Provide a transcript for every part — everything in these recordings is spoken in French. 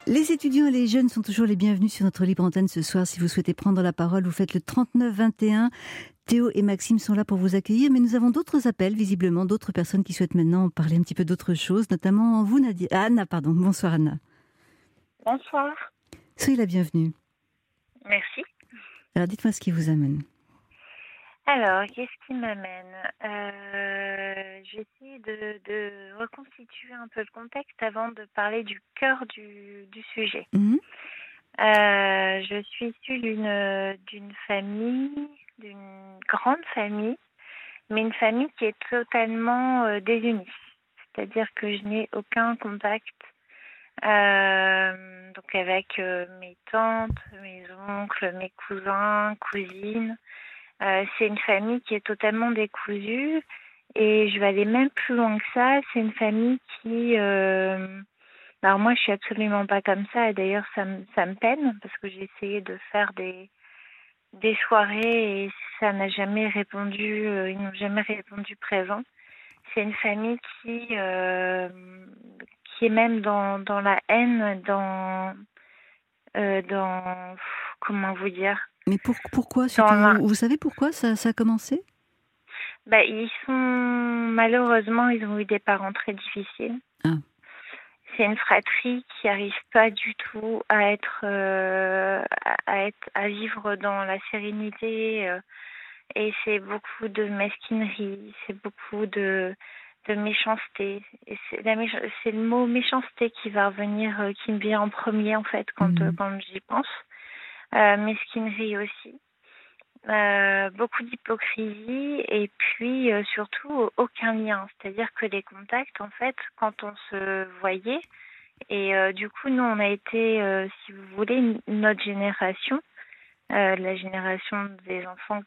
Les étudiants et les jeunes sont toujours les bienvenus sur notre libre antenne ce soir. Si vous souhaitez prendre la parole, vous faites le 39 21. Théo et Maxime sont là pour vous accueillir, mais nous avons d'autres appels, visiblement, d'autres personnes qui souhaitent maintenant parler un petit peu d'autre chose, notamment vous, Nadia. Anna, pardon. Bonsoir, Anna. Bonsoir. Soyez la bienvenue. Merci. Alors, dites-moi ce qui vous amène. Alors, qu'est-ce qui m'amène J'essaie de reconstituer un peu le contexte avant de parler du cœur du sujet. Je suis issue d'une famille, d'une grande famille, mais une famille qui est totalement désunie. C'est-à-dire que je n'ai aucun contact donc avec mes tantes, mes oncles, mes cousins, cousines. C'est une famille qui est totalement décousue et je vais aller même plus loin que ça. C'est une famille qui... alors moi, je suis absolument pas comme ça et d'ailleurs, ça me peine parce que j'ai essayé de faire des soirées et ça n'a jamais répondu, ils n'ont jamais répondu présent. C'est une famille qui est même dans la haine, dans comment vous dire. Mais pourquoi surtout, vous savez pourquoi ça a commencé? Malheureusement, ils ont eu des parents très difficiles. Ah. C'est une fratrie qui n'arrive pas du tout à vivre dans la sérénité. Et c'est beaucoup de mesquinerie, c'est beaucoup de méchanceté. Et c'est le mot méchanceté qui va revenir, qui me vient en premier en fait quand j'y pense. Mesquinerie aussi. Beaucoup d'hypocrisie et puis surtout aucun lien. C'est-à-dire que les contacts, en fait, quand on se voyait, et du coup, nous, on a été, si vous voulez, notre génération, la génération des enfants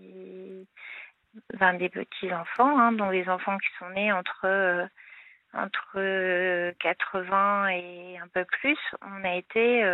des petits-enfants, dont les enfants qui sont nés entre 80 et un peu plus, on a été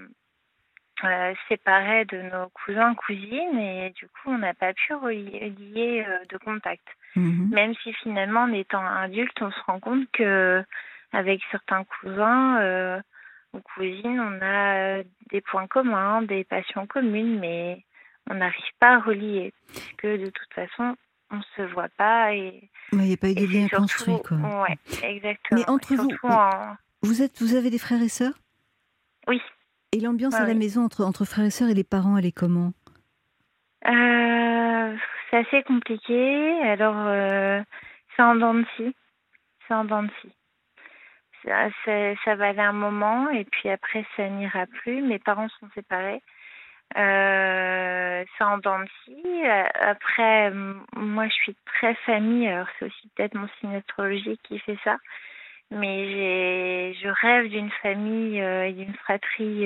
séparés de nos cousins, cousines, et du coup, on n'a pas pu relier de contact. Même si finalement, en étant adulte, on se rend compte que avec certains cousins ou cousines, on a des points communs, des passions communes, mais on n'arrive pas à relier, puisque de toute façon, on ne se voit pas. Et il n'y a pas eu de lien construit, quoi. Ouais, exactement. Mais entre vous avez des frères et sœurs? Oui. Et l'ambiance à la maison entre frères et sœurs et les parents, elle est comment? C'est assez compliqué. Alors, c'est en dents de scie. C'est en dents de scie. Ça va aller un moment et puis après, ça n'ira plus. Mes parents sont séparés. C'est en dents de scie. Après, moi, je suis très famille. Alors, c'est aussi peut-être mon signe astrologique qui fait ça. Mais je rêve d'une famille et d'une fratrie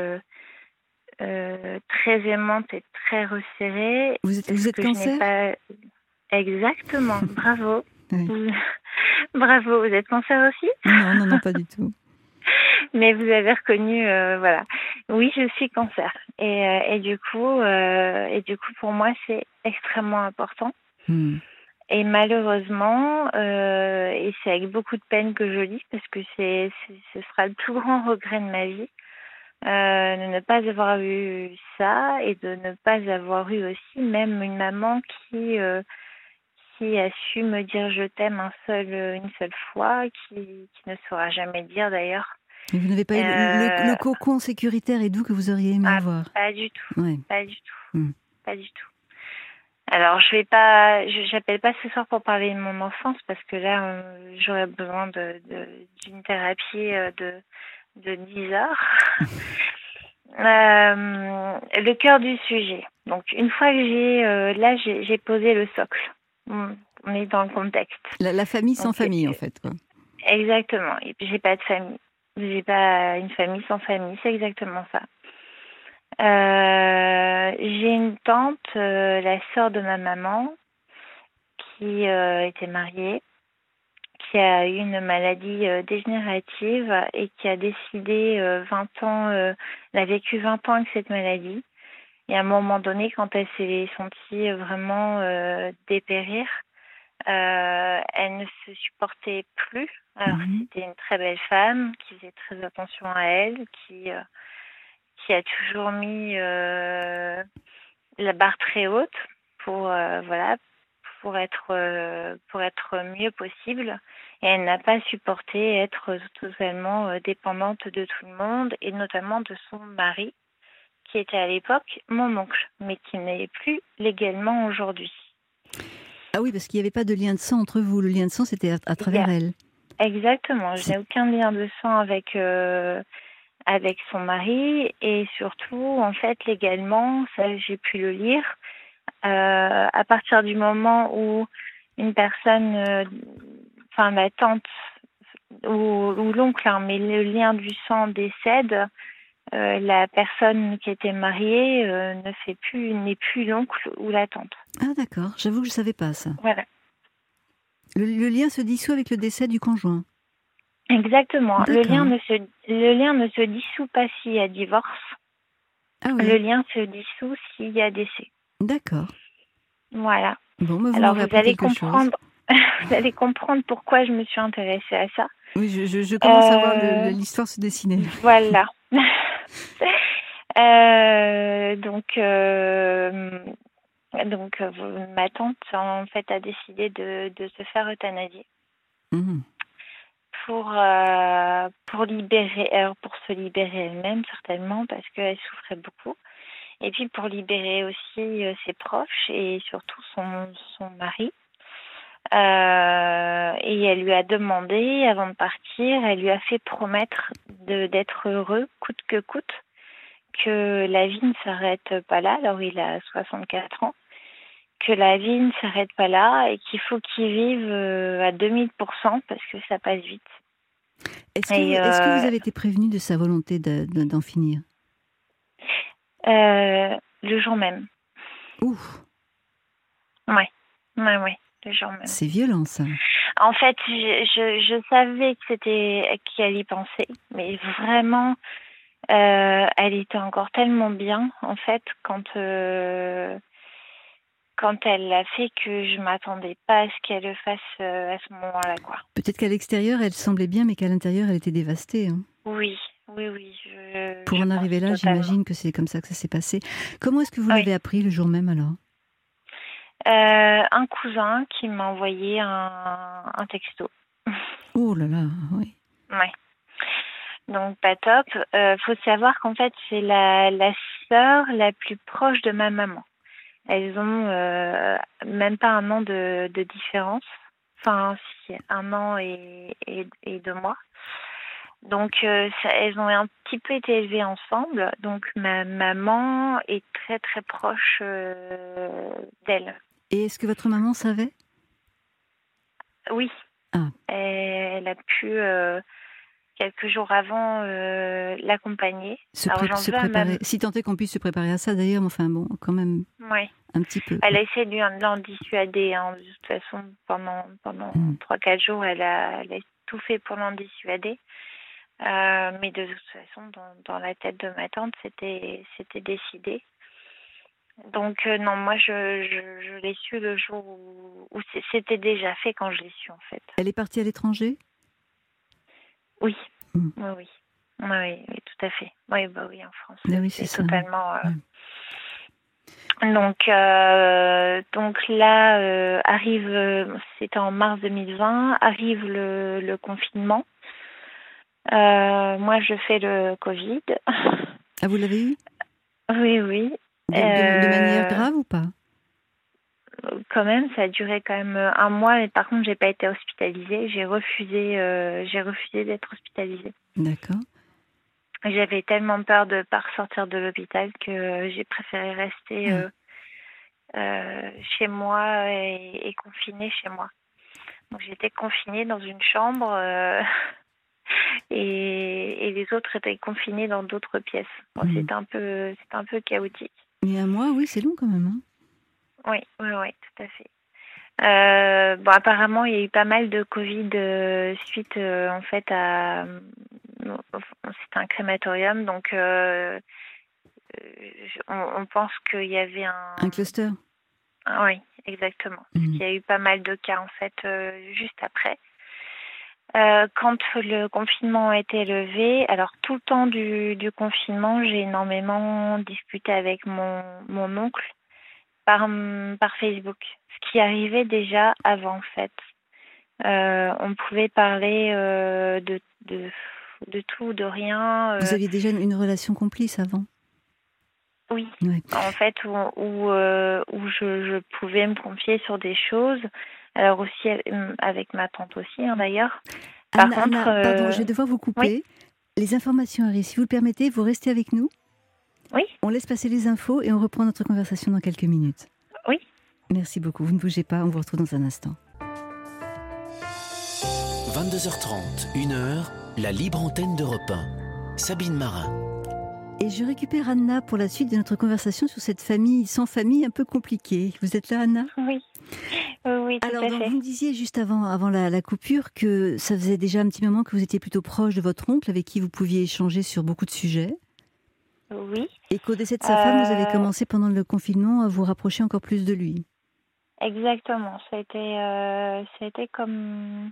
très aimante et très resserrée. Vous êtes Cancer? Exactement, bravo. Oui. Bravo, vous êtes Cancer aussi? Non, pas du tout. Mais vous avez reconnu, voilà. Oui, je suis Cancer. Et du coup, pour moi, c'est extrêmement important. Et malheureusement, et c'est avec beaucoup de peine que je lis, parce que ce sera le plus grand regret de ma vie, de ne pas avoir eu ça et de ne pas avoir eu aussi même une maman qui a su me dire je t'aime une seule fois, qui ne saura jamais dire d'ailleurs. Et vous n'avez pas eu le cocon sécuritaire et doux que vous auriez aimé avoir? Pas du tout, ouais. Pas du tout, pas du tout. Alors j'appelle pas ce soir pour parler de mon enfance parce que là j'aurais besoin d'une thérapie de 10 heures. Le cœur du sujet. Donc une fois que j'ai posé le socle. On est dans le contexte. La famille sans famille en fait, quoi. Exactement. Et puis j'ai pas de famille. J'ai pas une famille sans famille. C'est exactement ça. J'ai une tante, la sœur de ma maman, qui était mariée, qui a eu une maladie dégénérative et qui a décidé 20 ans, elle a vécu 20 ans avec cette maladie. Et à un moment donné, quand elle s'est sentie vraiment dépérir, Elle ne se supportait plus. Alors c'était une très belle femme qui faisait très attention à elle, qui a toujours mis la barre très haute pour voilà pour être mieux possible. Et elle n'a pas supporté être totalement dépendante de tout le monde et notamment de son mari, qui était à l'époque mon oncle, mais qui n'est plus légalement aujourd'hui. Ah oui, parce qu'il n'y avait pas de lien de sang entre vous. Le lien de sang, c'était à travers elle. Exactement. Je n'ai aucun lien de sang avec son mari et surtout, en fait, légalement, ça j'ai pu le lire, à partir du moment où une personne, enfin la tante ou l'oncle, hein, mais le lien du sang décède, la personne qui était mariée n'est plus l'oncle ou la tante. Ah d'accord, j'avoue que je ne savais pas ça. Voilà. Le lien se dissout avec le décès du conjoint. Exactement. D'accord. Le lien ne se dissout pas s'il y a divorce. Ah oui. Le lien se dissout s'il y a décès. D'accord. Voilà. Bon, mais alors vous allez comprendre. Vous allez comprendre pourquoi je me suis intéressée à ça. Oui, je commence à voir l'histoire se dessiner. Voilà. Donc, ma tante en fait a décidé de se faire euthanasier. Pour se libérer elle-même certainement parce qu'elle souffrait beaucoup, et puis pour libérer aussi ses proches et surtout son mari. Et elle lui a demandé, avant de partir, elle lui a fait promettre d'être heureux coûte que coûte, que la vie ne s'arrête pas là. Alors il a 64 ans. Que la vie ne s'arrête pas là et qu'il faut qu'il vive à 2000% parce que ça passe vite. Est-ce que vous avez été prévenue de sa volonté d'en finir? Le jour même. Ouh. Ouais, le jour même. C'est violent, ça. En fait, je savais qu'elle y pensait, mais vraiment, elle était encore tellement bien, en fait, quand elle l'a fait, que je m'attendais pas à ce qu'elle le fasse à ce moment-là, quoi. Peut-être qu'à l'extérieur, elle semblait bien, mais qu'à l'intérieur, elle était dévastée. Hein. Oui. Pour en arriver là, j'imagine que c'est comme ça que ça s'est passé. Comment est-ce que vous l'avez appris le jour même, alors? Un cousin qui m'a envoyé un texto. Oh là là, oui. Ouais. Donc pas top. Faut savoir qu'en fait c'est la sœur la plus proche de ma maman. Elles ont même pas un an de différence. Enfin, si, 1 an et 2 mois. Donc elles ont un petit peu été élevées ensemble. Donc ma maman est très très proche d'elle. Et est-ce que votre maman savait? Oui. Ah. Elle a pu quelques jours avant l'accompagner. Se préparer. Si tant est qu'on puisse se préparer à ça d'ailleurs, mais enfin bon, quand même. Oui. Un petit peu. Elle a essayé de l'en dissuader. Hein. De toute façon, pendant 3-4 jours, elle a tout fait pour l'en dissuader. Mais de toute façon, dans la tête de ma tante, c'était décidé. Donc non, moi je l'ai su le jour où c'était déjà fait, quand je l'ai su en fait. Elle est partie à l'étranger? Oui. Oui, tout à fait. Oui, en France. Oui, c'est ça. Totalement. Donc là arrive, c'était en mars 2020, arrive le confinement. Moi, je fais le Covid. Ah, vous l'avez eu? Oui. De manière grave ou pas? Quand même, ça a duré quand même 1 mois, mais par contre, j'ai pas été hospitalisée. J'ai refusé d'être hospitalisée. D'accord. J'avais tellement peur de pas ressortir de l'hôpital que j'ai préféré rester chez moi et confinée chez moi. Donc j'étais confinée dans une chambre et les autres étaient confinés dans d'autres pièces. Bon, c'était un peu chaotique. Mais 1 mois, oui, c'est long quand même. Hein. Oui, tout à fait. Apparemment, il y a eu pas mal de Covid suite en fait à. C'était un crématorium, donc on pense qu'il y avait un cluster. Oui, exactement. Mmh. Il y a eu pas mal de cas, en fait, juste après. Quand le confinement a été levé, alors tout le temps du confinement, j'ai énormément discuté avec mon oncle par Facebook, ce qui arrivait déjà avant, en fait. On pouvait parler de tout, de rien. Vous aviez déjà une relation complice avant? Oui, Ouais. en fait, où je pouvais me confier sur des choses. Alors aussi avec ma tante aussi, hein, d'ailleurs. Par contre, Anna, pardon, je vais devoir vous oui, couper. Les informations arrivent. Si vous le permettez, vous restez avec nous. oui, On laisse passer les infos et on reprend notre conversation dans quelques minutes. oui. Merci beaucoup. Vous ne bougez pas. On vous retrouve dans un instant. 22h30, 1h, la libre antenne d'Europe 1. Sabine Marin. Et je récupère Anna pour la suite de notre conversation sur cette famille sans famille un peu compliquée. Vous êtes là, Anna? Oui, oui, oui, tout Alors, à donc, fait. vous me disiez juste avant la coupure que ça faisait déjà un petit moment que vous étiez plutôt proche de votre oncle avec qui vous pouviez échanger sur beaucoup de sujets. Oui, Et qu'au décès de sa femme, vous avez euh, commencé pendant le confinement à vous rapprocher encore plus de lui. exactement. Ça a été comme,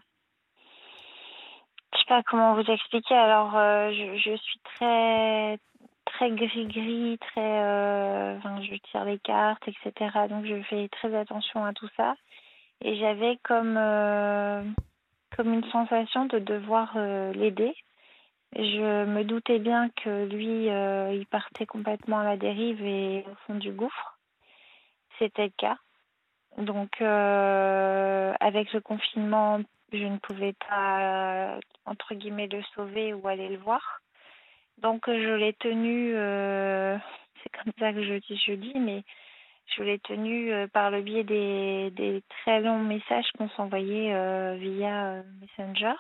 je sais pas comment vous expliquer. Alors, je suis très, très gris-gris, très, enfin, je tire les cartes, etc. Donc, je fais très attention à tout ça. Et j'avais comme une sensation de devoir l'aider. Je me doutais bien que lui, il partait complètement à la dérive et au fond du gouffre. C'était le cas. Donc, avec le confinement, je ne pouvais pas, entre guillemets, le sauver ou aller le voir. Donc, je l'ai tenu, c'est comme ça que je dis, mais je l'ai tenu par le biais des très longs messages qu'on s'envoyait via Messenger.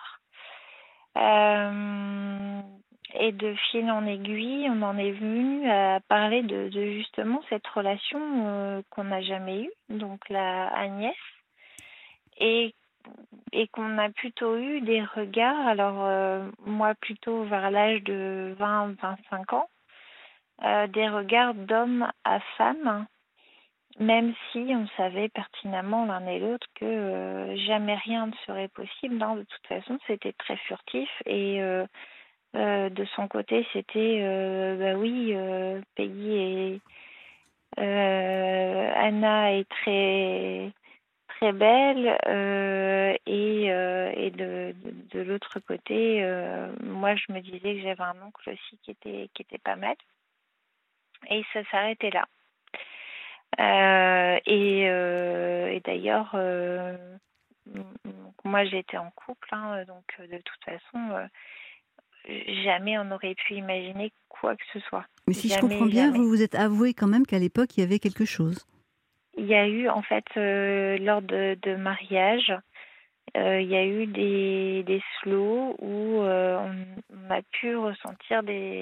Euh, et de fil en aiguille, on en est venu à parler de justement cette relation qu'on n'a jamais eue, donc la Agnès, et, et qu'on a plutôt eu des regards, alors moi plutôt vers l'âge de 20-25 ans, des regards d'homme à femme, même si on savait pertinemment l'un et l'autre que jamais rien ne serait possible. Non, de toute façon, c'était très furtif et de son côté, c'était bah oui, Peggy et Anna est très très belle et de l'autre côté, moi je me disais que j'avais un oncle aussi qui était pas mal et ça s'arrêtait là. Et d'ailleurs, moi j'étais en couple, hein, donc de toute façon, jamais on n'aurait pu imaginer quoi que ce soit. Mais si je comprends Jamais, bien, jamais. vous vous êtes avoué quand même qu'à l'époque, il y avait quelque chose. Il y a eu, en fait, lors de mariage, il y a eu des slows où on a pu ressentir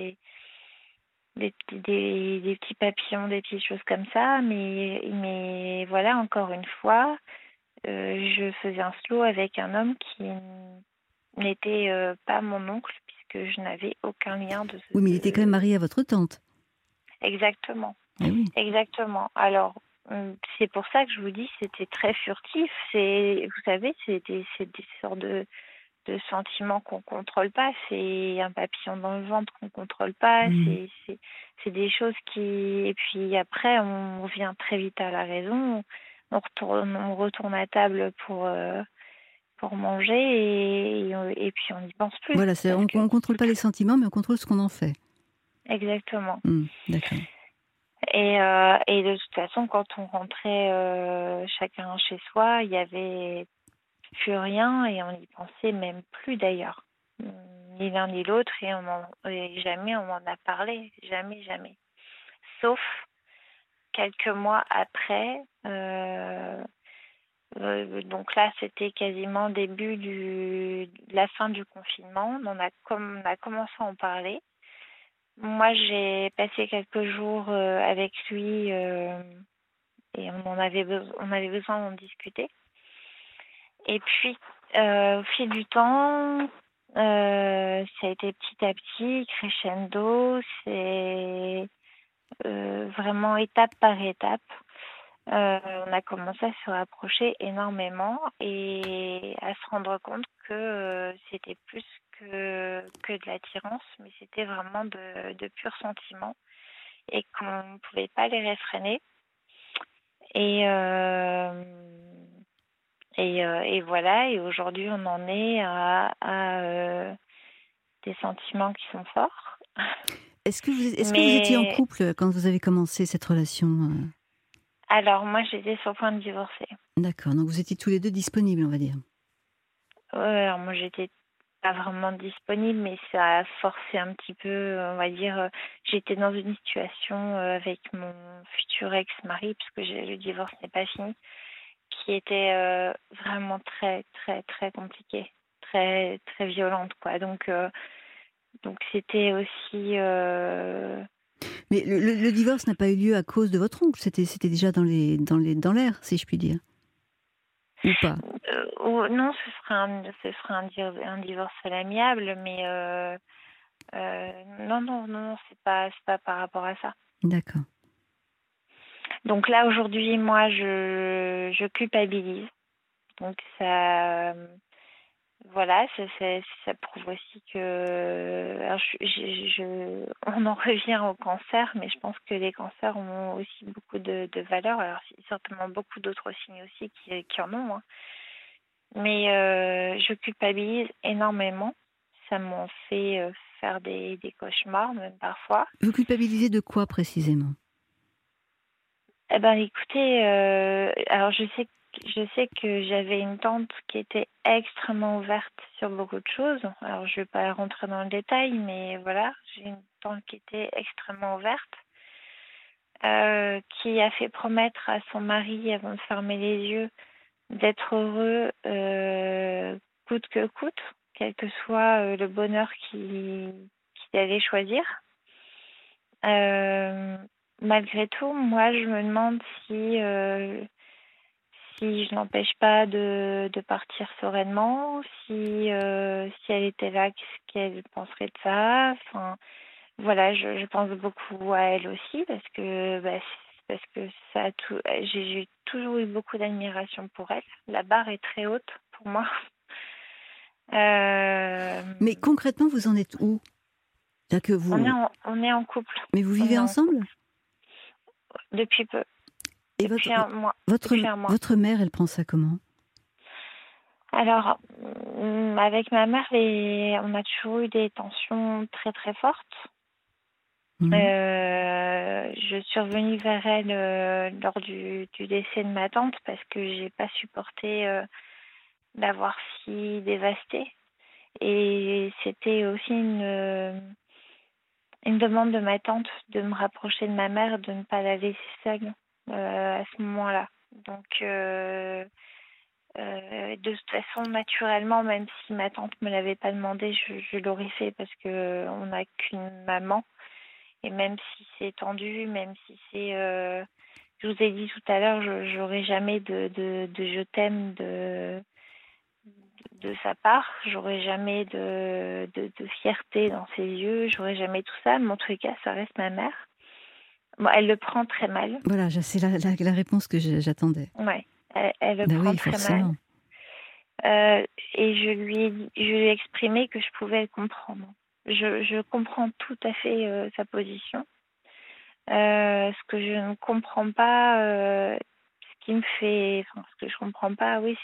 des petits papillons, des petites choses comme ça. Mais voilà, encore une fois, je faisais un slow avec un homme qui n'était pas mon oncle, puisque je n'avais aucun lien Oui, mais il était quand même marié à votre tante. Exactement. Eh oui. Exactement. Alors, c'est pour ça que je vous dis c'était très furtif. Vous savez, c'est des sortes de sentiments qu'on contrôle pas. C'est un papillon dans le ventre qu'on contrôle pas. Mm. C'est des choses qui... Et puis après, on revient très vite à la raison. On retourne à table pour manger et puis on n'y pense plus. Voilà, Parce on que... ne contrôle pas les sentiments, mais on contrôle ce qu'on en fait. Exactement. D'accord. Et de toute façon, quand on rentrait chacun chez soi, il y avait plus rien et on n'y pensait même plus d'ailleurs. Ni l'un ni l'autre et jamais on en a parlé. Jamais, jamais. Sauf quelques mois après. Donc là, c'était quasiment début de la fin du confinement. On a commencé à en parler. Moi, j'ai passé quelques jours avec lui et on avait besoin d'en discuter. Et puis, au fil du temps, ça a été petit à petit, crescendo, c'est vraiment étape par étape. On a commencé à se rapprocher énormément et à se rendre compte que c'était plus que de l'attirance, mais c'était vraiment de purs sentiments et qu'on ne pouvait pas les réfréner. Et, et voilà, et aujourd'hui on en est à des sentiments qui sont forts. Est-ce que vous étiez en Mais couple quand vous avez commencé cette relation alors moi j'étais sur le point de divorcer. D'accord, donc vous étiez tous les deux disponibles, on va dire. Alors moi j'étais pas vraiment disponible, mais ça a forcé un petit peu, on va dire. J'étais dans une situation avec mon futur ex-mari, puisque le divorce n'est pas fini, qui était vraiment très très très compliquée, très très violente, quoi. Donc c'était aussi Mais le divorce n'a pas eu lieu à cause de votre oncle, c'était déjà dans l'air, si je puis dire. Ou pas? non, ce serait un divorce à l'amiable, mais non, non, non, c'est pas par rapport à ça. D'accord. Donc là, aujourd'hui, moi, je culpabilise. Donc ça, voilà, ça prouve aussi que, alors on en revient au cancer, mais je pense que les cancers ont aussi beaucoup de valeur. Alors certainement beaucoup d'autres signes aussi qui en ont, hein. Mais je culpabilise énormément. Ça m'en fait faire des cauchemars, même parfois. Vous culpabilisez de quoi précisément? Eh ben, écoutez, alors je sais que j'avais une tante qui était extrêmement ouverte sur beaucoup de choses. Alors je vais pas rentrer dans le détail, mais voilà, j'ai une tante qui était extrêmement ouverte, qui a fait promettre à son mari avant de fermer les yeux d'être heureux coûte que coûte, quel que soit le bonheur qu'il allait choisir. Malgré tout, moi, je me demande si je n'empêche pas de partir sereinement, si elle était là, qu'est-ce qu'elle penserait de ça. Enfin, voilà, je pense beaucoup à elle aussi parce que ça a tout. J'ai toujours eu beaucoup d'admiration pour elle. La barre est très haute pour moi. Mais concrètement, vous en êtes où? C'est-à-dire que vous... On est en couple. Mais vous On vivez est en ensemble? couple depuis peu, Et depuis un mois. votre, Depuis un mois. votre mère, elle prend ça comment? Alors, avec ma mère, on a toujours eu des tensions très très fortes. Mhm. Je suis revenue vers elle lors du décès de ma tante parce que j'ai pas supporté la voir si dévastée. Et c'était aussi une demande de ma tante de me rapprocher de ma mère, de ne pas la laisser seule à ce moment-là. Donc, de toute façon, naturellement, même si ma tante me l'avait pas demandé, je l'aurais fait parce que on n'a qu'une maman. Et même si c'est tendu, même si c'est, je vous ai dit tout à l'heure, j'aurais jamais de je t'aime de sa part. J'aurais jamais de fierté dans ses yeux. J'aurais jamais tout ça. Mais en tous les cas, ça reste ma mère. Bon, elle le prend très mal. Voilà, c'est la réponse que j'attendais. Ouais, elle le Ben prend oui, très mal. forcément. Et je lui ai exprimé que je pouvais le comprendre. Je comprends tout à fait sa position. Ce que je ne comprends pas, ce que je comprends pas, oui,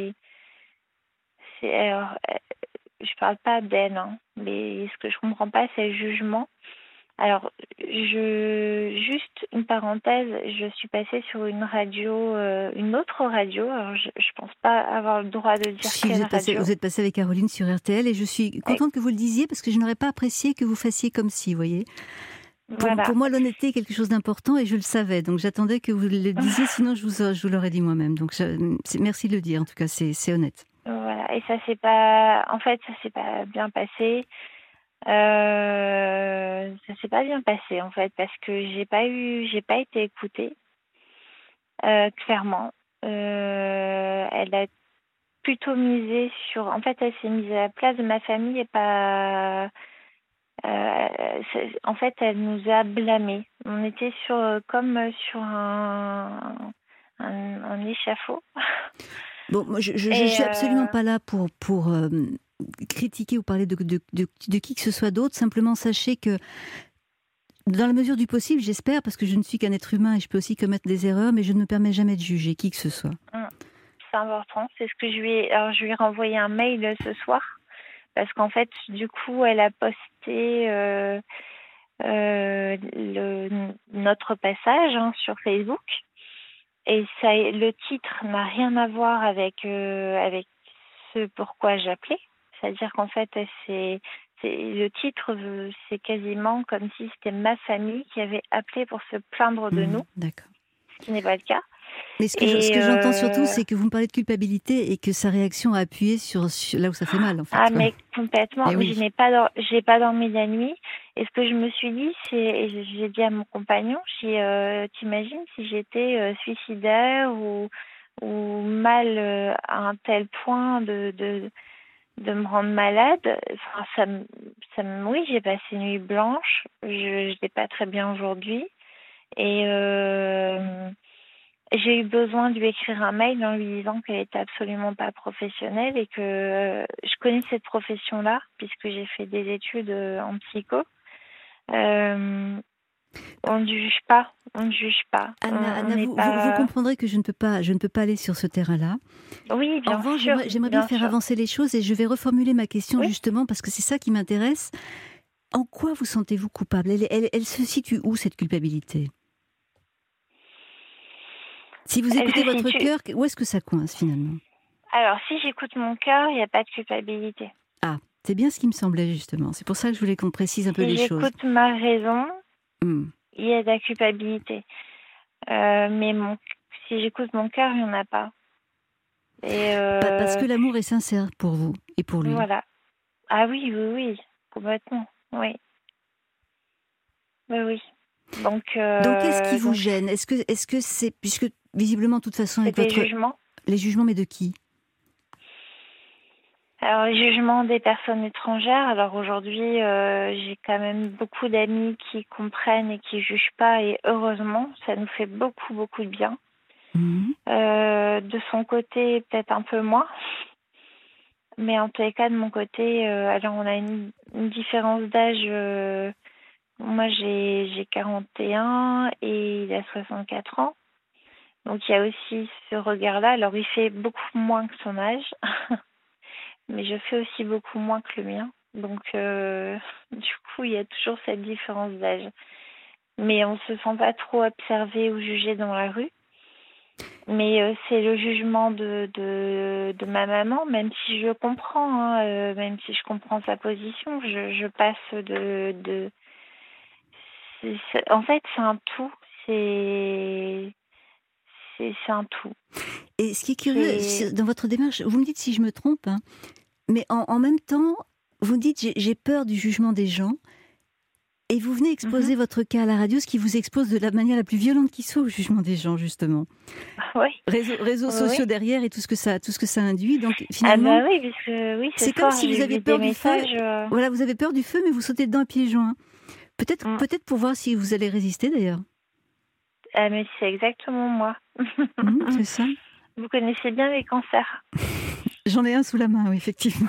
alors, je parle pas d'elle, hein, mais ce que je comprends pas, c'est le jugement. Alors, juste une parenthèse, je suis passée sur une radio, une autre radio. Alors, je pense pas avoir le droit de dire Si quelle radio. vous êtes passé avec Caroline sur RTL et je suis contente que vous le disiez parce que je n'aurais pas apprécié que vous fassiez comme si, vous voyez. Voilà. Pour moi, l'honnêteté est quelque chose d'important et je le savais. Donc j'attendais que vous le disiez, sinon je vous l'aurais dit moi-même. Donc merci de le dire, en tout cas, c'est honnête. Voilà. Et ça s'est pas, en fait, ça s'est pas bien passé. Ça s'est pas bien passé, en fait, parce que j'ai pas été écoutée, clairement. Elle a plutôt misé en fait, elle s'est mise à la place de ma famille et pas, en fait, elle nous a blâmés. On était comme sur un échafaud. Bon, moi, je Et suis absolument pas là pour critiquer ou parler de qui que ce soit d'autre. Simplement, sachez que, dans la mesure du possible, j'espère, parce que je ne suis qu'un être humain et je peux aussi commettre des erreurs, mais je ne me permets jamais de juger qui que ce soit. c'est important. C'est ce que alors, je lui ai renvoyé un mail ce soir. Parce qu'en fait, du coup, elle a posté notre passage sur Facebook. Et ça, le titre n'a rien à voir avec ce pourquoi j'appelais. C'est-à-dire qu'en fait, le titre, c'est quasiment comme si c'était ma famille qui avait appelé pour se plaindre de nous, D'accord. ce qui n'est pas le cas. Mais ce que j'entends surtout, c'est que vous me parlez de culpabilité et que sa réaction a appuyé sur là où ça fait mal, en fait. Mais complètement. Eh oui. J'ai pas dormi la nuit. Et ce que je me suis dit, et j'ai dit à mon compagnon, t'imagines si j'étais suicidaire ou mal à un tel point de me rendre malade. Enfin, oui, j'ai passé une nuit blanche. Je n'ai pas très bien aujourd'hui. Et j'ai eu besoin de lui écrire un mail en lui disant qu'elle était absolument pas professionnelle et que je connais cette profession-là puisque j'ai fait des études en psycho. On ne juge pas, Anna, vous comprendrez que je ne peux pas aller sur ce terrain-là. Oui, bien sûr. En revanche, sûr, j'aimerais bien faire avancer les choses et je vais reformuler ma question justement parce que c'est ça qui m'intéresse. En quoi vous sentez-vous coupable ? Elle se situe où, cette culpabilité ? Si vous écoutez votre cœur, où est-ce que ça coince finalement ? Alors, si j'écoute mon cœur, il n'y a pas de culpabilité. Ah, c'est bien ce qui me semblait justement. C'est pour ça que je voulais qu'on précise un peu les choses. Si j'écoute ma raison, il y a de la culpabilité. Mais si j'écoute mon cœur, il n'y en a pas. Et parce que l'amour est sincère pour vous et pour lui. Voilà. Ah oui, complètement. Oui. Oui. Donc qu'est-ce qui vous gêne ? Est-ce que c'est, puisque visiblement de toute façon avec votre jugements. Les jugements, mais de qui ? Alors, les jugements des personnes étrangères. Alors aujourd'hui, j'ai quand même beaucoup d'amis qui comprennent et qui jugent pas, et heureusement, ça nous fait beaucoup, beaucoup de bien. De son côté, peut-être un peu moins. Mais en tous les cas, de mon côté, alors on a une différence d'âge. Moi, j'ai 41 et il a 64 ans. Donc, il y a aussi ce regard-là. Alors, il fait beaucoup moins que son âge. Mais je fais aussi beaucoup moins que le mien. Donc, du coup, il y a toujours cette différence d'âge. Mais on ne se sent pas trop observé ou jugé dans la rue. Mais c'est le jugement de ma maman, même si je comprends, même si je comprends sa position, je passe en fait, c'est un tout. C'est un tout. Et ce qui est curieux, dans votre démarche, vous me dites si je me trompe, mais en même temps, vous dites j'ai peur du jugement des gens, et vous venez exposer votre cas à la radio, ce qui vous expose de la manière la plus violente qui soit au jugement des gens, justement. Oui. Réseaux sociaux derrière et tout ce que ça induit. Donc finalement, ah bah oui, puisque c'est comme si vous aviez peur du feu. Voilà, vous avez peur du feu, mais vous sautez dedans à pieds joints. Peut-être pour voir si vous allez résister d'ailleurs. Ah, mais c'est exactement moi. C'est ça. Vous connaissez bien les cancers. J'en ai un sous la main, oui, effectivement.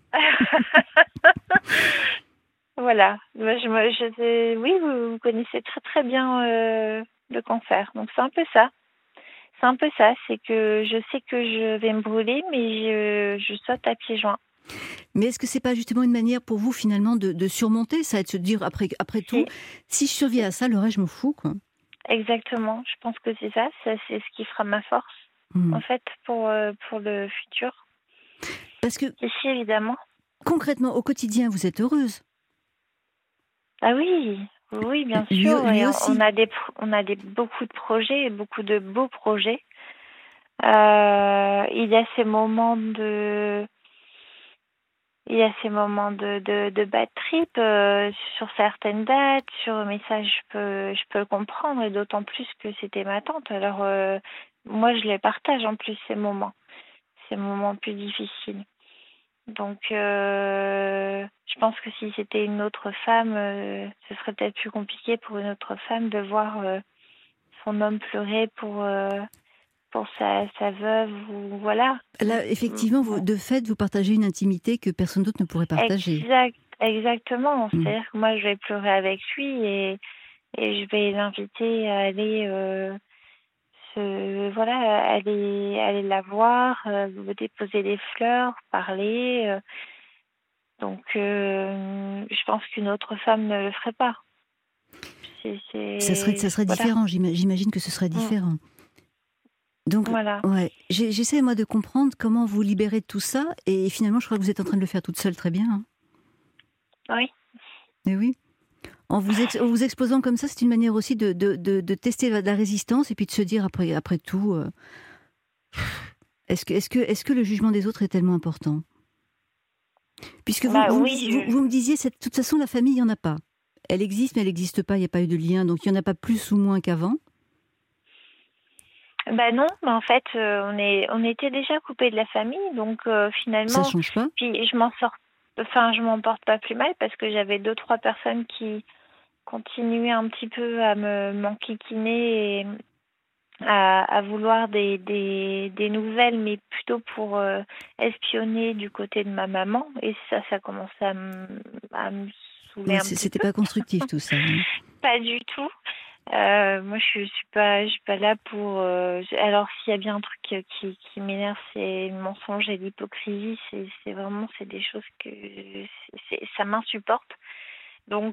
Voilà. Oui, vous connaissez très très bien le cancer. Donc c'est un peu ça. C'est que je sais que je vais me brûler, mais je saute à pieds joints. Mais est-ce que c'est pas justement une manière pour vous finalement de surmonter ça et de se dire après tout, si je survis à ça, le reste je m'en fous, quoi. Exactement. Je pense que c'est ça. C'est ce qui fera ma force, en fait, pour le futur. Parce que ici, évidemment. Concrètement, au quotidien, vous êtes heureuse. Ah oui, bien sûr. Lui aussi. On a beaucoup de projets, beaucoup de beaux projets. Il y a ces moments de bad trip sur certaines dates, mais ça je peux le comprendre, et d'autant plus que c'était ma tante. Alors moi je les partage en plus ces moments plus difficiles. Donc je pense que si c'était une autre femme, ce serait peut-être plus compliqué pour une autre femme de voir son homme pleurer pour pour sa veuve, ou voilà. Là, effectivement, Bon. de fait, vous partagez une intimité que personne d'autre ne pourrait partager. Exactement. Mm. C'est-à-dire que moi, je vais pleurer avec lui et je vais l'inviter à aller, aller la voir, déposer des fleurs, parler. Donc, je pense qu'une autre femme ne le ferait pas. Ça serait Voilà. différent, j'imagine que ce serait Mm. différent. Donc, Voilà. ouais, j'essaie, moi, de comprendre comment vous libérez de tout ça, et finalement, je crois que vous êtes en train de le faire toute seule très bien. Hein. Oui. Mais oui. En vous exposant comme ça, c'est une manière aussi de tester la résistance, et puis de se dire, après tout, est-ce que le jugement des autres est tellement important? Puisque Oui. vous me disiez, de toute façon, la famille, il n'y en a pas. Elle existe, mais elle n'existe pas, il n'y a pas eu de lien, donc il n'y en a pas plus ou moins qu'avant. Non, mais en fait, on était déjà coupés de la famille, donc Ça finalement, change pas. puis je m'en porte pas plus mal parce que j'avais 2-3 personnes qui continuaient un petit peu à m'enquiquiner et à vouloir des nouvelles, mais plutôt pour espionner du côté de ma maman, et ça commençait à me saouler Oui, un petit c'était peu. pas constructif tout ça. Hein. Pas du tout. Moi, je suis pas là pour. Alors, s'il y a bien un truc qui m'énerve, c'est le mensonge et l'hypocrisie. C'est vraiment, c'est des choses que ça m'insupporte. Donc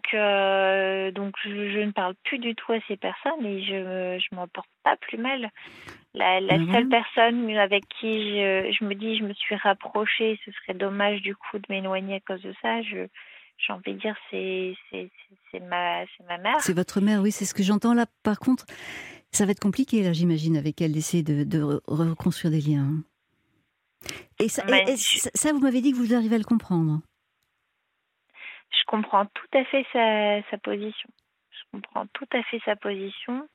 je ne parle plus du tout à ces personnes et je m'en porte pas plus mal. La Voilà. seule personne avec qui je me dis, je me suis rapprochée, ce serait dommage du coup de m'éloigner à cause de ça. J'ai envie de dire, c'est ma C'est mère. votre mère, oui, c'est ce que j'entends là. Par contre, ça va être compliqué, là, j'imagine, avec elle, d'essayer de reconstruire des liens. Hein. Et Mais ça, vous m'avez dit que vous arrivez à le comprendre. je comprends tout à fait sa position. Je comprends tout à fait sa position.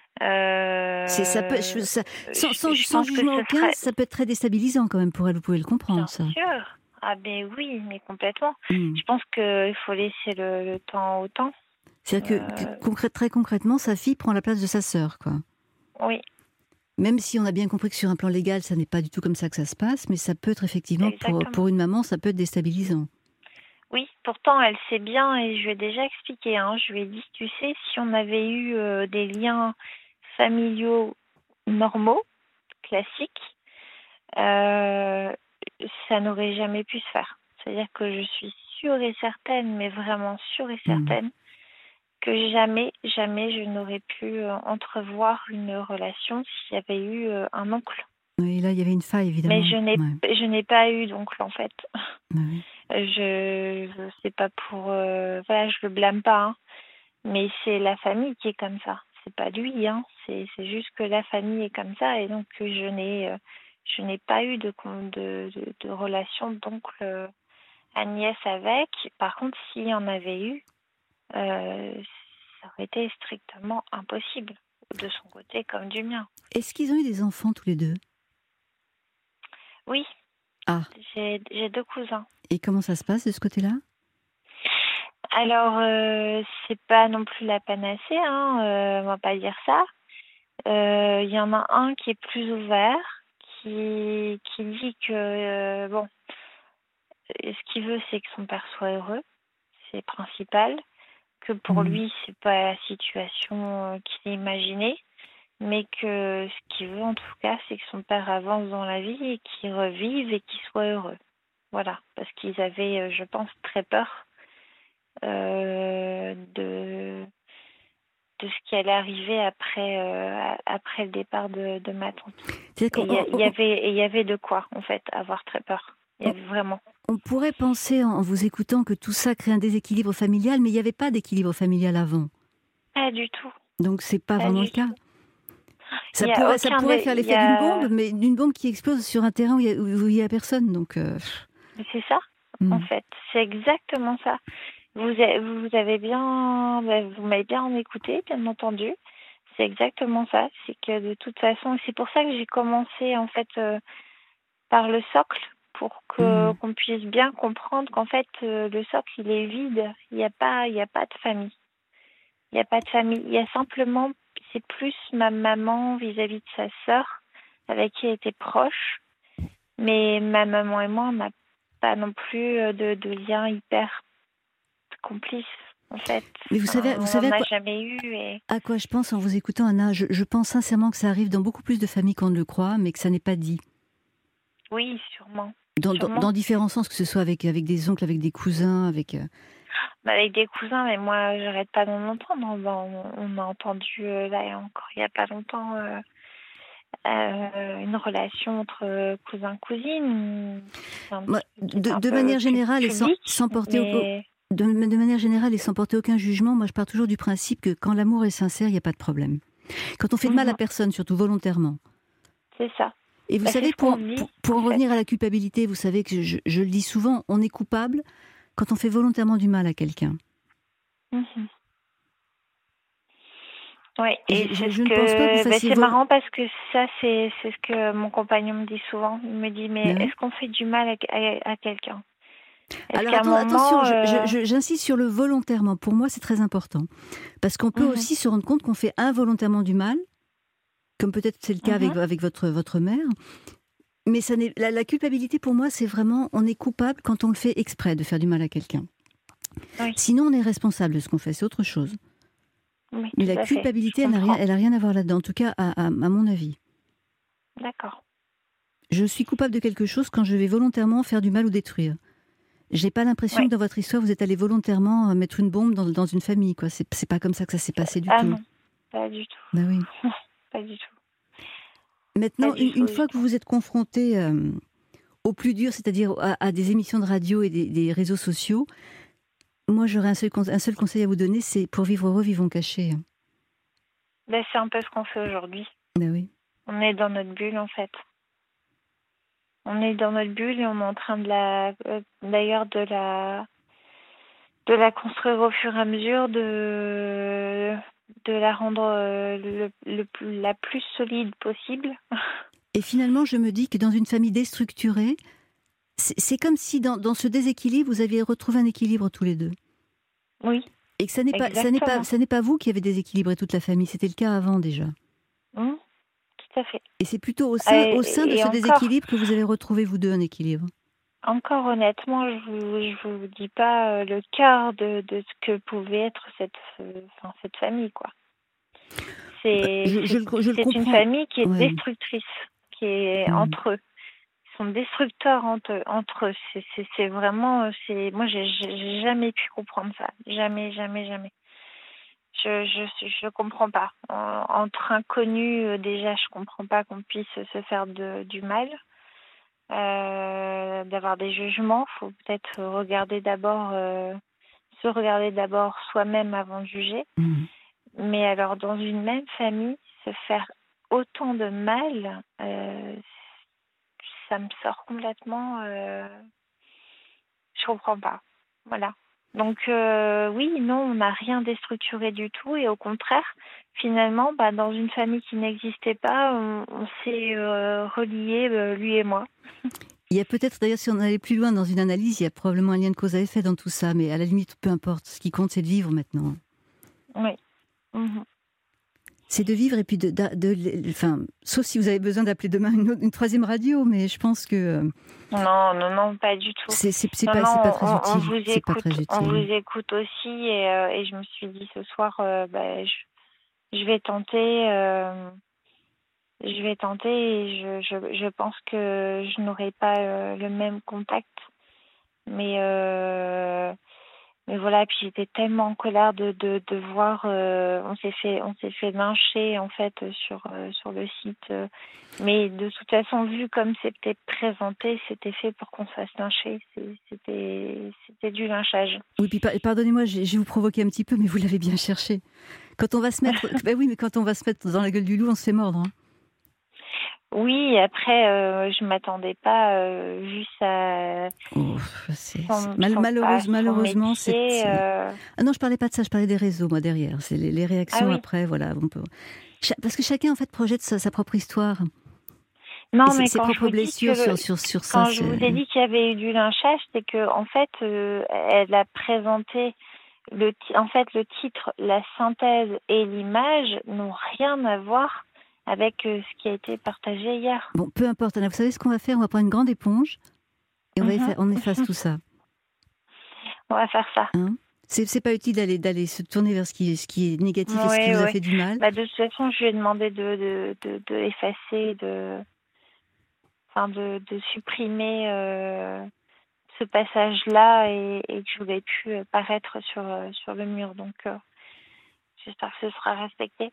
Ça peut, Je sans pense que jugement ce aucun, serait, ça peut être très déstabilisant quand même pour elle, vous pouvez le comprendre, bien ça. sûr. Ah ben oui, mais complètement. Mm. Je pense qu'il faut laisser le temps au temps. C'est-à-dire très concrètement, sa fille prend la place de sa sœur, quoi. Oui, Même si on a bien compris que sur un plan légal, ça n'est pas du tout comme ça que ça se passe, mais ça peut être effectivement, exactement. pour une maman, ça peut être déstabilisant. Oui, pourtant elle sait bien et je lui ai déjà expliqué. Hein, je lui ai dit, tu sais, si on avait eu des liens familiaux normaux, classiques, euh, ça n'aurait jamais pu se faire. C'est-à-dire que je suis sûre et certaine, mais vraiment sûre et Mm. certaine, que jamais, jamais je n'aurais pu entrevoir une relation s'il y avait eu un oncle. Oui, là, il y avait une faille, Mais évidemment. Ouais. je n'ai pas eu d'oncle en fait. Oui. Je sais pas pour voilà, je le blâme pas, hein, mais c'est la famille qui est comme ça. C'est pas lui, hein. C'est juste que la famille est comme ça et donc je n'ai pas eu de relation d'oncle à nièce avec. Par contre, s'il y en avait eu, euh, ça aurait été strictement impossible de son côté comme du mien. Est-ce qu'ils ont eu des enfants tous les deux? Oui, Ah, j'ai 2 cousins. et comment ça se passe de ce côté-là? Alors, c'est pas non plus la panacée, hein, on va pas dire ça. Il y en a un qui est plus ouvert, qui dit que, ce qu'il veut, c'est que son père soit heureux, c'est principal, que pour Mm. lui, c'est pas la situation qu'il imaginait, mais que ce qu'il veut, en tout cas, c'est que son père avance dans la vie et qu'il revive et qu'il soit heureux. Voilà, parce qu'ils avaient, je pense, très peur de ce qui allait arriver après le départ de ma tante. C'est-à-dire Et il y avait de quoi, en fait, avoir très peur. Il y avait vraiment. on pourrait penser, en vous écoutant, que tout ça crée un déséquilibre familial, mais il n'y avait pas d'équilibre familial avant. Pas du tout. Donc, c'est pas Pas vraiment le du cas. tout. Il y a Ça aucun pourrait faire il y l'effet d'une a... bombe, mais d'une bombe qui explose sur un terrain où il y a personne. Donc, C'est ça, en fait. C'est exactement ça. Vous avez bien, vous m'avez bien écouté, bien entendu. C'est exactement ça. C'est que de toute façon, et c'est pour ça que j'ai commencé en fait par le socle, pour qu'on puisse bien comprendre qu'en fait le socle il est vide. Il y a pas de famille. Il y a pas de famille. Il y a simplement, c'est plus ma maman vis-à-vis de sa sœur avec qui elle était proche. Mais ma maman et moi, on n'a pas non plus de lien hyper complice, en fait. Mais vous savez on n'en a jamais eu. À quoi je pense en vous écoutant, Anna? Je pense sincèrement que ça arrive dans beaucoup plus de familles qu'on ne le croit, mais que ça n'est pas dit. Oui, sûrement. Dans différents sens, que ce soit avec des oncles, avec des cousins, avec... Avec des cousins, mais moi, j'arrête pas d'en entendre. On a entendu, là, encore il n'y a pas longtemps, une relation entre cousins-cousines. De manière générale, et sans porter de manière générale et sans porter aucun jugement, moi je pars toujours du principe que quand l'amour est sincère, il n'y a pas de problème. Quand on fait de mal à personne, surtout volontairement. C'est ça. Et vous savez, pour en revenir à la culpabilité, vous savez que je le dis souvent, on est coupable quand on fait volontairement du mal à quelqu'un. Oui, et je ne pense pas que vous fassiez... c'est marrant parce que ça, c'est ce que mon compagnon me dit souvent. Il me dit, mais est-ce qu'on fait du mal à quelqu'un? Alors attention, j'insiste sur le volontairement. Pour moi, c'est très important. Parce qu'on peut aussi se rendre compte qu'on fait involontairement du mal, comme peut-être c'est le cas avec votre mère. Mais la culpabilité, pour moi, c'est vraiment, on est coupable quand on le fait exprès de faire du mal à quelqu'un. Oui. Sinon, on est responsable de ce qu'on fait, c'est autre chose. Oui, mais la culpabilité, elle n'a rien à voir là-dedans, en tout cas, à mon avis. D'accord. Je suis coupable de quelque chose quand je vais volontairement faire du mal ou détruire. J'ai pas l'impression que dans votre histoire, vous êtes allé volontairement mettre une bombe dans une famille, quoi. C'est pas comme ça que ça s'est passé du tout. Non, pas du tout. Bah oui. Pas du tout. Maintenant, une fois que vous vous êtes confronté au plus dur, c'est-à-dire à des émissions de radio et des réseaux sociaux, moi j'aurais un seul conseil à vous donner, c'est pour vivre heureux, vivons cachés. Ben, c'est un peu ce qu'on fait aujourd'hui. Ben oui. On est dans notre bulle, en fait. On est dans notre bulle et on est en train de la construire au fur et à mesure, de la rendre la plus solide possible. Et finalement, je me dis que dans une famille déstructurée, c'est comme si dans ce déséquilibre, vous aviez retrouvé un équilibre tous les deux. Oui. Et que ça n'est pas vous qui avez déséquilibré toute la famille, c'était le cas avant déjà. Tout à fait. Et c'est plutôt au sein de ce déséquilibre que vous avez retrouvé, vous deux, un équilibre. Encore honnêtement, je vous dis pas le quart de ce que pouvait être cette famille, quoi. C'est une famille qui est destructrice, qui est entre eux. Ils sont destructeurs entre eux. C'est vraiment... Moi, j'ai jamais pu comprendre ça. Jamais. Je comprends pas. Entre inconnus, déjà, je comprends pas qu'on puisse se faire du mal. D'avoir des jugements, faut peut-être se regarder d'abord soi-même avant de juger. Mais alors, dans une même famille, se faire autant de mal, ça me sort complètement. Je comprends pas. Voilà. Donc on n'a rien déstructuré du tout, et au contraire, finalement, dans une famille qui n'existait pas, on s'est reliés, lui et moi. Il y a peut-être, d'ailleurs, si on allait plus loin dans une analyse, il y a probablement un lien de cause à effet dans tout ça, mais à la limite, peu importe. Ce qui compte, c'est de vivre maintenant. Oui. C'est de vivre, et puis sauf si vous avez besoin d'appeler demain une troisième radio, mais je pense que... Non, pas du tout. C'est pas très utile. On vous écoute aussi, et je me suis dit ce soir, je vais tenter. Et je pense que je n'aurai pas le même contact. Mais voilà, puis j'étais tellement en colère de voir, on s'est fait lyncher en fait sur le site, mais de toute façon, vu comme c'était présenté, c'était fait pour qu'on se fasse lyncher, c'était du lynchage. Oui, puis pardonnez-moi, j'ai vous provoqué un petit peu, mais vous l'avez bien cherché. Quand on va se mettre, quand on va se mettre dans la gueule du loup, on se fait mordre. Oui, après, je m'attendais pas, vu ça. Malheureusement, c'est. Ah non, je parlais pas de ça, je parlais des réseaux, moi, derrière. C'est les réactions après, voilà. Parce que chacun, en fait, projette sa propre histoire. Non, mais ses propres blessures sur ça. Quand je vous ai dit qu'il y avait eu du lynchage, c'est que, en fait, elle a présenté le titre, la synthèse et l'image n'ont rien à voir avec ce qui a été partagé hier. Bon, peu importe, Anna, vous savez ce qu'on va faire? On va prendre une grande éponge et on efface tout ça. On va faire ça. Hein? C'est pas utile d'aller se tourner vers ce qui est négatif et ce qui vous a fait du mal. De toute façon, je lui ai demandé de effacer, de supprimer ce passage-là et que je voulais plus paraître sur le mur. Donc, j'espère que ce sera respecté.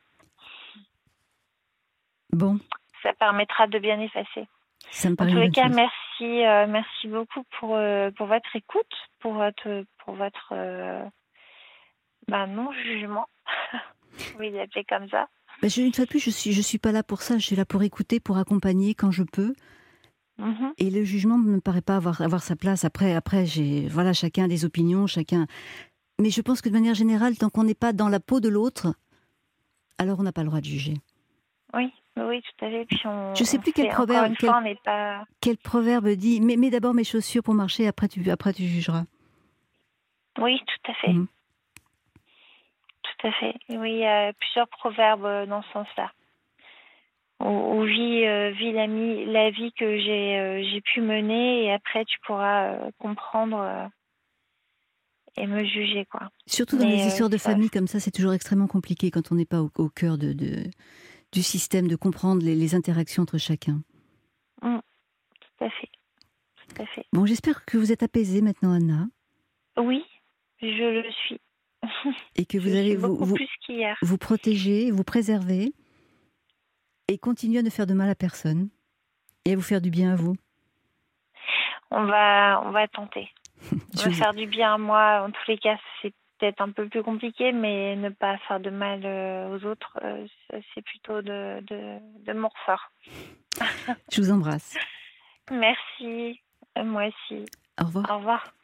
Bon. Ça permettra de bien effacer. Ça me paraît en tous les cas, chose. merci beaucoup pour votre écoute, pour votre non-jugement. Oui, l'appeler comme ça. Une fois de plus, je suis pas là pour ça. Je suis là pour écouter, pour accompagner quand je peux. Et le jugement ne me paraît pas avoir sa place. Après, chacun a des opinions, chacun. Mais je pense que de manière générale, tant qu'on n'est pas dans la peau de l'autre, alors on n'a pas le droit de juger. Oui, tout à fait. Puis je ne sais plus quel proverbe dit. Mets d'abord mes chaussures pour marcher, après tu jugeras. Oui, tout à fait. Tout à fait. Oui, il y a plusieurs proverbes dans ce sens-là. Où vis la vie que j'ai pu mener et après tu pourras comprendre et me juger, quoi. Surtout dans les histoires de famille comme ça, c'est toujours extrêmement compliqué quand on n'est pas au cœur du système, de comprendre les interactions entre chacun. Tout à fait. Tout à fait. Bon, j'espère que vous êtes apaisée maintenant, Anna. Oui, je le suis. Et que vous allez vous protéger, vous préserver et continuer à ne faire de mal à personne et à vous faire du bien à vous. On va tenter. Me faire du bien à moi, en tous les cas, c'est peut-être un peu plus compliqué, mais ne pas faire de mal aux autres, c'est plutôt de mon ressort. Je vous embrasse. Merci, moi aussi. Au revoir. Au revoir.